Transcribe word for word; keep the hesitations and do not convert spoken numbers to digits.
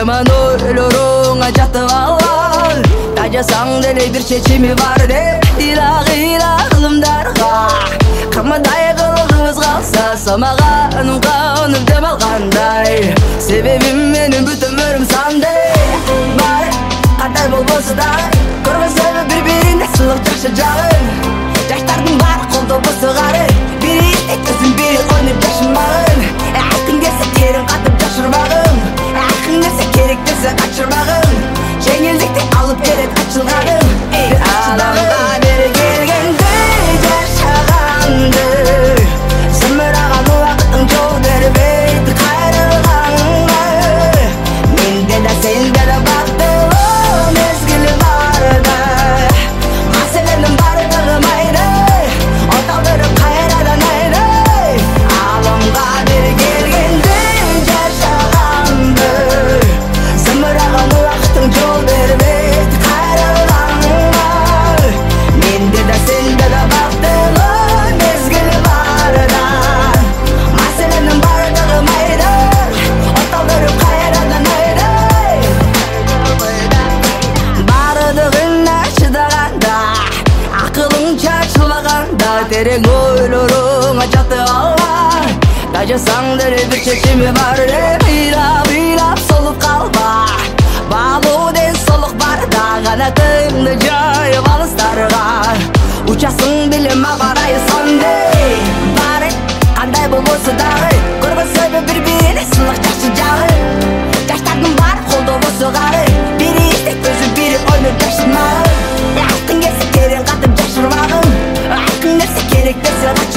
жаман ойлоруңа жатып алган. Тажасаң деле бир чечими бар деп ыйла-ыйла кылымдарга. Камадай кылыгыбыз калса самаганым каным деп алгандай. Себебим менин бүт өмүрүм сандай. Бар кандай болбосо да көргөзөбү бири-бирине сылык жакшы жагын. Жаштардын баары колдо босогары. Бири иштетсин бири ойноп жашырмагын. Акын келсе терин катып жашырмагын. Акын нерсе керек десе качырмагын. Жеңилдикти алып берет ачылганым. Адамга бери келгенде жашаганды сымыраган убакыттын жол бербейт кайрылганга. Менде да сенде да бактылуу мезгил бар да. Маселенин бардыгы майда оталдырып кайрадан айда. Аламга бери келгенде жашаганды сымыраган убакыттын жол бербейт кайрылганга. Менде да сенде да бактылуу мезгил бар да. Маселенин бардыгы майда оталдырып кайрадан айда. Бардыгына чыдаганда акылың чачылбаганда терең ойлоруңа жатып алган. Тажасаң деле бир чечими бар деп ыйлап-ыйлап солуп калба. Баалуу ден солук барда канатыңды жайып алыстарга. Учасың беле мабарайы сандай. Баары кандай болбосо дагы көргөзөбү бири-бирине сылык жакшы жагын. Жаштардын баары колдо босогары. Бири иштетпөсү бири ойноп жашырмагын. Акын келсе терин катып жашырмагын. Акын нерсе керек десе